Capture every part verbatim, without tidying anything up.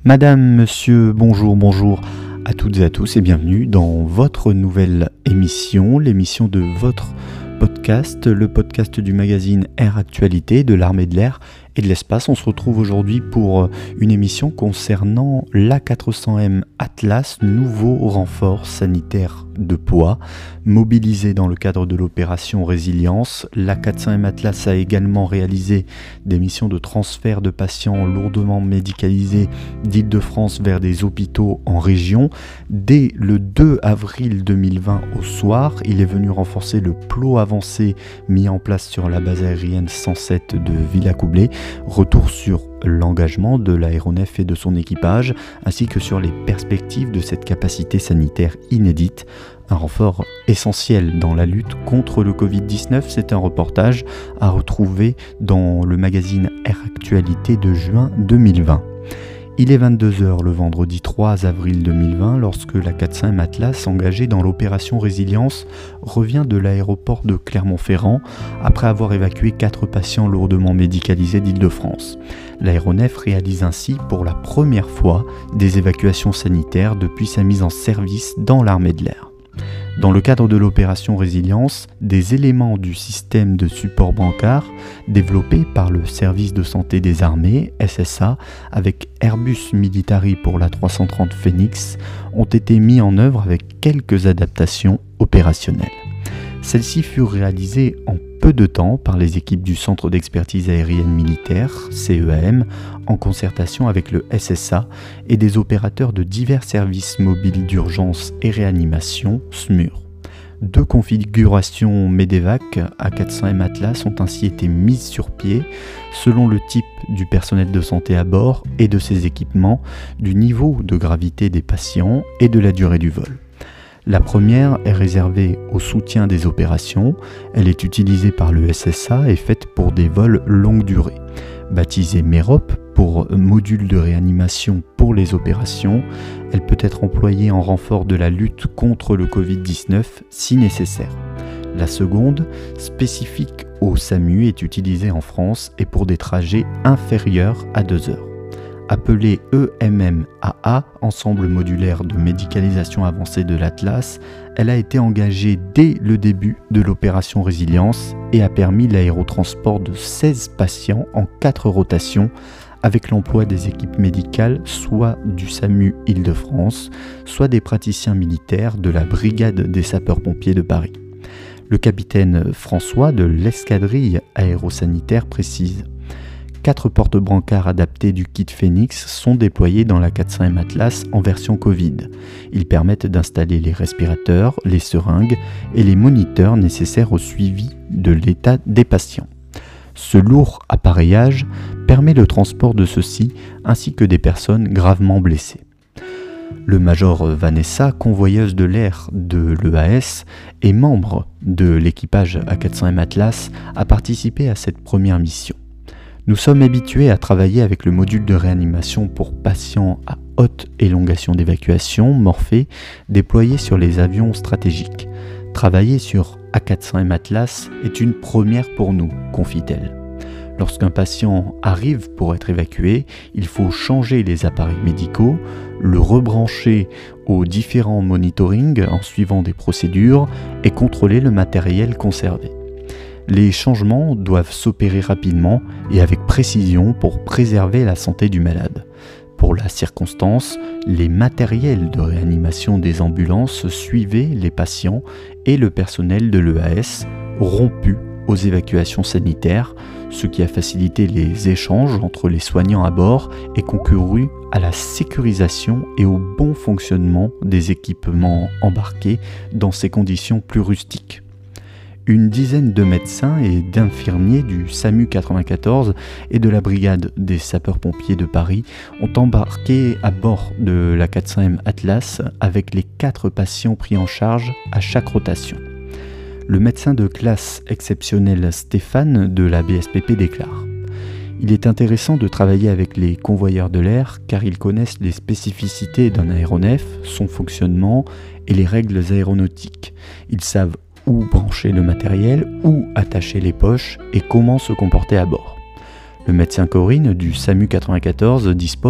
Madame, monsieur, bonjour, bonjour à toutes et à tous et bienvenue dans votre nouvelle émission, l'émission de votre podcast, le podcast du magazine Air Actualité de l'Armée de l'Air et de l'Espace. On se retrouve aujourd'hui pour une émission concernant l'A quatre cents M Atlas, nouveau renfort sanitaire de poids, mobilisé dans le cadre de l'opération Résilience. L'A quatre cents M Atlas a également réalisé des missions de transfert de patients lourdement médicalisés d'Île-de-France vers des hôpitaux en région. Dès le deux avril deux mille vingt au soir, il est venu renforcer le plot avancé mis en place sur la base aérienne cent sept de Villacoublay. Retour sur l'engagement de l'aéronef et de son équipage, ainsi que sur les perspectives de cette capacité sanitaire inédite. Un renfort essentiel dans la lutte contre le covid dix-neuf, c'est un reportage à retrouver dans le magazine Air Actualité de juin deux mille vingt. Il est vingt-deux heures le vendredi trois avril deux mille vingt lorsque l'A quatre cents M Atlas, engagé dans l'opération Résilience, revient de l'aéroport de Clermont-Ferrand après avoir évacué quatre patients lourdement médicalisés d'Île-de-France. L'aéronef réalise ainsi pour la première fois des évacuations sanitaires depuis sa mise en service dans l'armée de l'air. Dans le cadre de l'opération Résilience, des éléments du système de support brancard développé par le service de santé des armées, S S A, avec Airbus Military pour l'A trois cent trente Phoenix, ont été mis en œuvre avec quelques adaptations opérationnelles. Celles-ci furent réalisées en peu de temps par les équipes du Centre d'expertise aérienne militaire, C E A M, en concertation avec le S S A et des opérateurs de divers services mobiles d'urgence et réanimation, S M U R. Deux configurations MEDEVAC A quatre cents M Atlas ont ainsi été mises sur pied selon le type du personnel de santé à bord et de ses équipements, du niveau de gravité des patients et de la durée du vol. La première est réservée au soutien des opérations, elle est utilisée par le S S A et faite pour des vols longue durée. Baptisée MEROP pour module de réanimation pour les opérations, elle peut être employée en renfort de la lutte contre le covid dix-neuf si nécessaire. La seconde, spécifique au SAMU, est utilisée en France et pour des trajets inférieurs à deux heures. Appelée E M M A A, ensemble modulaire de médicalisation avancée de l'Atlas, elle a été engagée dès le début de l'opération Résilience et a permis l'aérotransport de seize patients en quatre rotations avec l'emploi des équipes médicales soit du SAMU Île-de-France, soit des praticiens militaires de la Brigade des sapeurs-pompiers de Paris. Le capitaine François de l'escadrille aérosanitaire précise: Quatre porte-brancards adaptés du kit Phoenix sont déployés dans l'A quatre cents M Atlas en version Covid. Ils permettent d'installer les respirateurs, les seringues et les moniteurs nécessaires au suivi de l'état des patients. Ce lourd appareillage permet le transport de ceux-ci ainsi que des personnes gravement blessées. Le major Vanessa, convoyeuse de l'air de l'E A S et membre de l'équipage A quatre cents M Atlas, a participé à cette première mission. Nous sommes habitués à travailler avec le module de réanimation pour patients à haute élongation d'évacuation, Morphée, déployé sur les avions stratégiques. Travailler sur A quatre cents M Atlas est une première pour nous, confie-t-elle. Lorsqu'un patient arrive pour être évacué, il faut changer les appareils médicaux, le rebrancher aux différents monitorings en suivant des procédures et contrôler le matériel conservé. Les changements doivent s'opérer rapidement et avec précision pour préserver la santé du malade. Pour la circonstance, les matériels de réanimation des ambulances suivaient les patients et le personnel de l'E A S rompus aux évacuations sanitaires, ce qui a facilité les échanges entre les soignants à bord et concouru à la sécurisation et au bon fonctionnement des équipements embarqués dans ces conditions plus rustiques. Une dizaine de médecins et d'infirmiers du SAMU quatre-vingt-quatorze et de la Brigade des sapeurs-pompiers de Paris ont embarqué à bord de l'A quatre cents M Atlas avec les quatre patients pris en charge à chaque rotation. Le médecin de classe exceptionnel Stéphane de la B S P P déclare: Il est intéressant de travailler avec les convoyeurs de l'air car ils connaissent les spécificités d'un aéronef, son fonctionnement et les règles aéronautiques. Ils savent où brancher le matériel, où attacher les poches et comment se comporter à bord. Le médecin Corinne du SAMU quatre-vingt-quatorze dispose,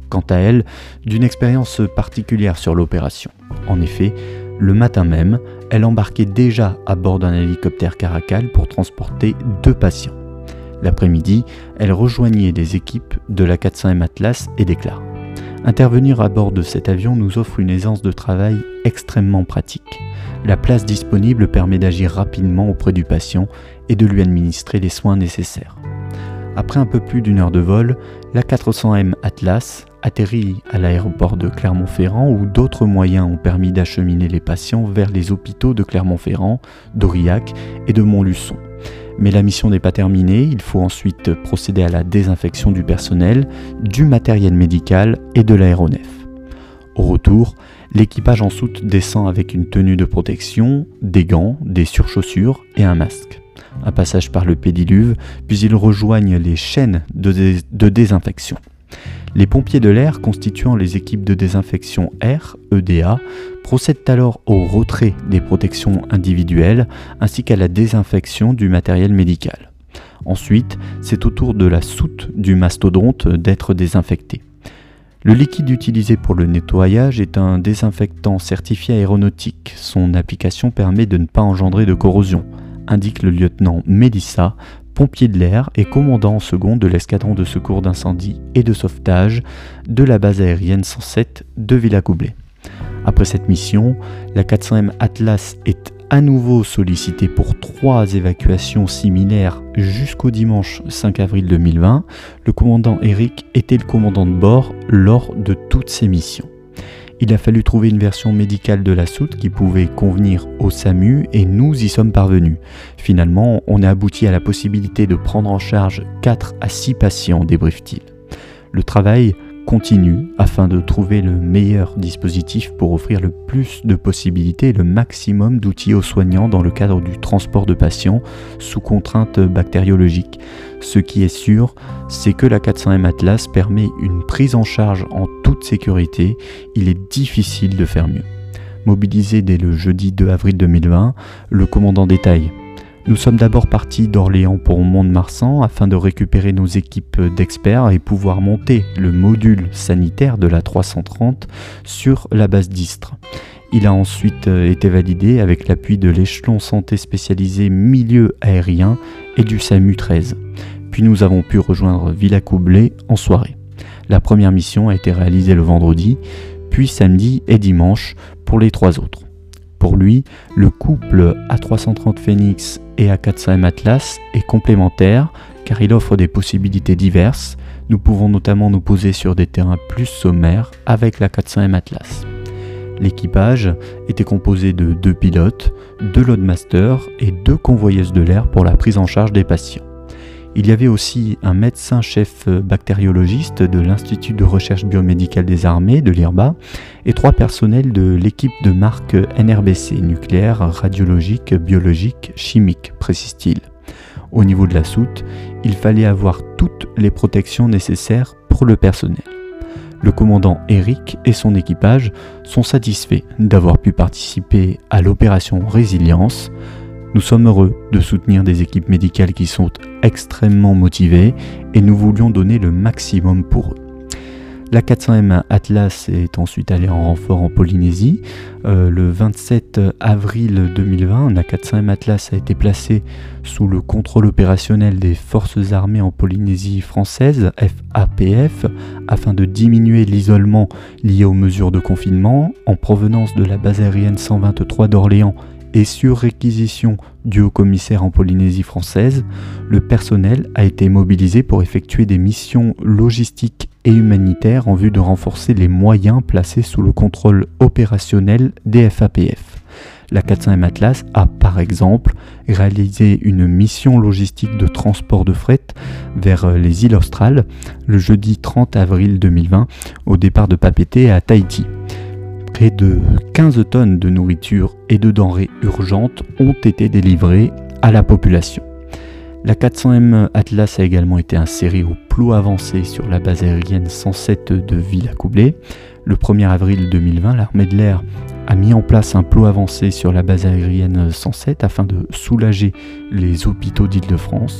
quant à elle, d'une expérience particulière sur l'opération. En effet, le matin même, elle embarquait déjà à bord d'un hélicoptère Caracal pour transporter deux patients. L'après-midi, elle rejoignait les équipes de la quatre cents M Atlas et déclare « Intervenir à bord de cet avion nous offre une aisance de travail extrêmement pratique. La place disponible permet d'agir rapidement auprès du patient et de lui administrer les soins nécessaires. » Après un peu plus d'une heure de vol, la quatre cents M Atlas atterrit à l'aéroport de Clermont-Ferrand où d'autres moyens ont permis d'acheminer les patients vers les hôpitaux de Clermont-Ferrand, d'Aurillac et de Montluçon. Mais la mission n'est pas terminée, il faut ensuite procéder à la désinfection du personnel, du matériel médical et de l'aéronef. Au retour, l'équipage en soute descend avec une tenue de protection, des gants, des surchaussures et un masque. Un passage par le pédiluve, puis ils rejoignent les chaînes de, dé- de désinfection. Les pompiers de l'air, constituant les équipes de désinfection air, E D A, procèdent alors au retrait des protections individuelles ainsi qu'à la désinfection du matériel médical. Ensuite, c'est au tour de la soute du mastodonte d'être désinfecté. Le liquide utilisé pour le nettoyage est un désinfectant certifié aéronautique. Son application permet de ne pas engendrer de corrosion, indique le lieutenant Mélissa, pompier de l'air et commandant en second de l'escadron de secours d'incendie et de sauvetage de la base aérienne cent sept de Villacoublay. Après cette mission, la quatre cents M Atlas est à nouveau sollicitée pour trois évacuations similaires jusqu'au dimanche cinq avril deux mille vingt. Le commandant Eric était le commandant de bord lors de toutes ces missions. Il a fallu trouver une version médicale de la soute qui pouvait convenir au SAMU et nous y sommes parvenus. Finalement, on a abouti à la possibilité de prendre en charge quatre à six patients, débriefe-t-il. Le travail continue afin de trouver le meilleur dispositif pour offrir le plus de possibilités et le maximum d'outils aux soignants dans le cadre du transport de patients sous contrainte bactériologique. Ce qui est sûr, c'est que la quatre cents M Atlas permet une prise en charge en toute sécurité. Il est difficile de faire mieux. Mobilisé dès le jeudi deux avril deux mille vingt, le commandant détaille: Nous sommes d'abord partis d'Orléans pour Mont-de-Marsan afin de récupérer nos équipes d'experts et pouvoir monter le module sanitaire de la trois cent trente sur la base d'Istres. Il a ensuite été validé avec l'appui de l'échelon santé spécialisé milieu aérien et du SAMU treize. Puis nous avons pu rejoindre Villacoublay en soirée. La première mission a été réalisée le vendredi, puis samedi et dimanche pour les trois autres. Pour lui, le couple A trois cent trente Phoenix et A quatre cents M Atlas est complémentaire car il offre des possibilités diverses. Nous pouvons notamment nous poser sur des terrains plus sommaires avec la quatre cents M Atlas. L'équipage était composé de deux pilotes, deux loadmasters et deux convoyeuses de l'air pour la prise en charge des patients. Il y avait aussi un médecin-chef bactériologiste de l'Institut de recherche biomédicale des armées, de l'I R B A, et trois personnels de l'équipe de marque N R B C, nucléaire, radiologique, biologique, chimique, précise-t-il. Au niveau de la soute, il fallait avoir toutes les protections nécessaires pour le personnel. Le commandant Eric et son équipage sont satisfaits d'avoir pu participer à l'opération Résilience. Nous sommes heureux de soutenir des équipes médicales qui sont extrêmement motivées et nous voulions donner le maximum pour eux. La quatre cents M Atlas est ensuite allée en renfort en Polynésie. Euh, le vingt-sept avril deux mille vingt, la quatre cents M Atlas a été placée sous le contrôle opérationnel des forces armées en Polynésie française, F A P F, afin de diminuer l'isolement lié aux mesures de confinement en provenance de la base aérienne cent vingt-trois d'Orléans et sur réquisition du haut-commissaire en Polynésie française. Le personnel a été mobilisé pour effectuer des missions logistiques et humanitaires en vue de renforcer les moyens placés sous le contrôle opérationnel des F A P F. La quatre cents M Atlas a par exemple réalisé une mission logistique de transport de fret vers les îles australes le jeudi trente avril deux mille vingt au départ de Papeete à Tahiti. Près de quinze tonnes de nourriture et de denrées urgentes ont été délivrées à la population. La quatre cents M Atlas a également été insérée au plot avancé sur la base aérienne cent sept de Villacoublay. Le premier avril deux mille vingt, l'armée de l'air a mis en place un plot avancé sur la base aérienne cent sept afin de soulager les hôpitaux d'Île-de-France.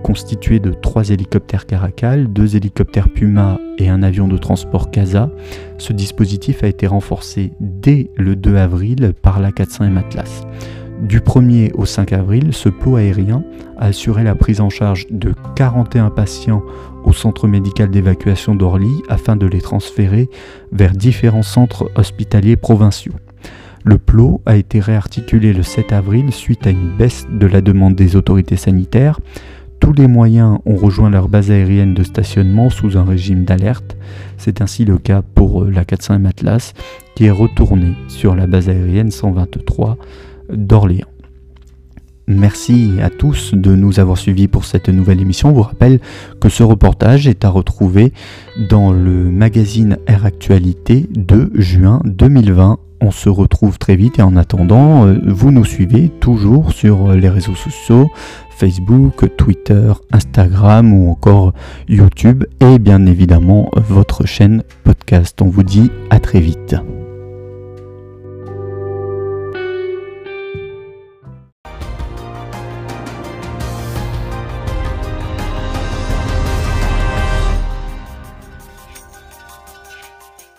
constitué de trois hélicoptères Caracal, deux hélicoptères Puma et un avion de transport CASA. Ce dispositif a été renforcé dès le deux avril par l'A quatre cents M Atlas. Du premier au cinq avril, ce pot aérien a assuré la prise en charge de quarante et un patients au centre médical d'évacuation d'Orly afin de les transférer vers différents centres hospitaliers provinciaux. Le P L O a été réarticulé le sept avril suite à une baisse de la demande des autorités sanitaires. Tous les moyens ont rejoint leur base aérienne de stationnement sous un régime d'alerte. C'est ainsi le cas pour l'A quatre cents M Atlas qui est retourné sur la base aérienne cent vingt-trois d'Orléans. Merci à tous de nous avoir suivis pour cette nouvelle émission. Je vous rappelle que ce reportage est à retrouver dans le magazine Air Actualité de juin deux mille vingt. On se retrouve très vite et en attendant, vous nous suivez toujours sur les réseaux sociaux, Facebook, Twitter, Instagram ou encore YouTube et bien évidemment votre chaîne podcast. On vous dit à très vite.